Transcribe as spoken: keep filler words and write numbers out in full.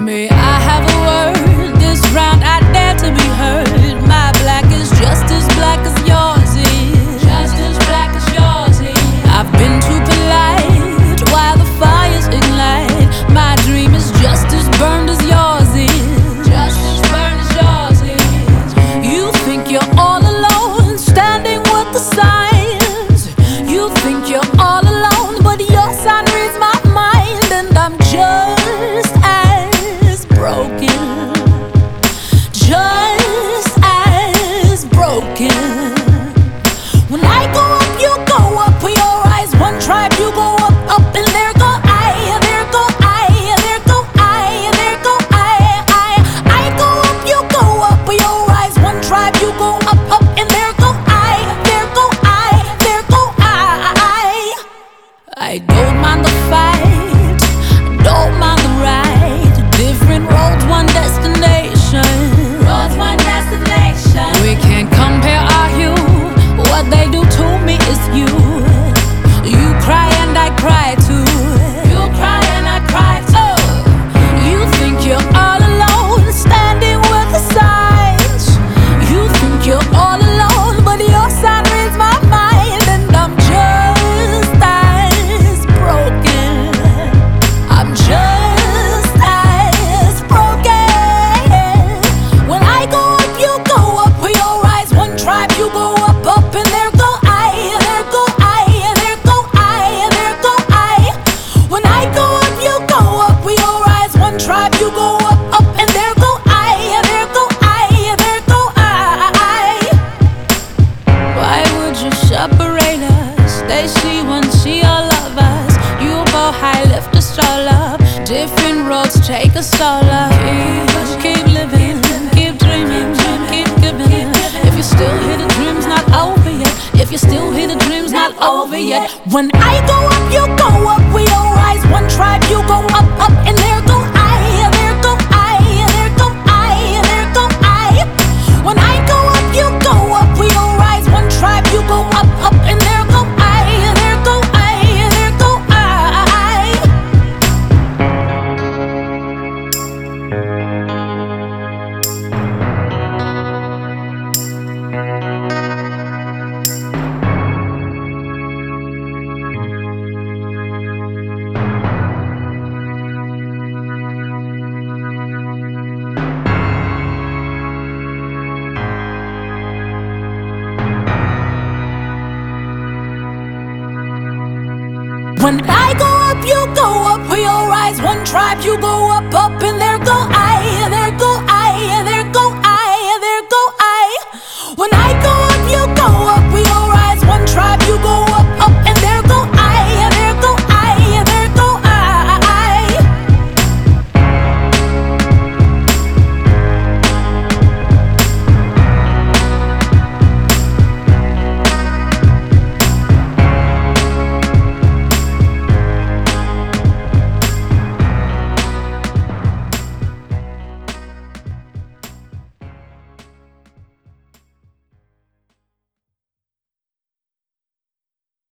May I have a word? This round I dare to be heard. My black is just as black as yours is. Just as black as yours is. I've been too polite while the fires ignite. My dream is just as burned as yours is. Just as burned as yours is. You think you're all alone, standing with the signs. You think you're all alone, but your sign reads my mind, and I'm just as broken. Just as broken. When I go up, you go up. For your eyes, one tribe, you go up, up, and there go I, there go I, there go I, there go I, I. I go up, you go up. For your eyes, one tribe, you go up, up, and there go I, there go I, there go I. I don't mind the fight, don't mind the ride. Different roads, one destination. Roads, one destination. We can't compare our hue. What they do to me is you. You cry and I cry too. You cry and I cry too. You think you're all alone, standing with the signs. You think you're all alone, but your sign reads my mind, and I'm just as broken. I'm just as broken. When I go up, you go up. For your eyes, one tribe, you go up, up, and there go I, there go I, there go I, there go I. When I go up, you go up. For your eyes, one tribe, you go up, up, and there go I, there go I, there go I. Why would you separate us? They see one, see all of us. You go high, lift us all up. Different roads take us all up. Keep, keep living, keep dreaming, keep giving. If you're still here, the dream's not over yet. If you're still here, the dream's not over yet. When I go up, you go up. We all rise, one tribe, you go up, up, and there go I, there go I, there go I, there go I. When I go up, you go up. We all rise, one tribe, you go up, up, and there go I, there go I, there go I. When I go up, you go up. We all rise, one tribe, you go up, up,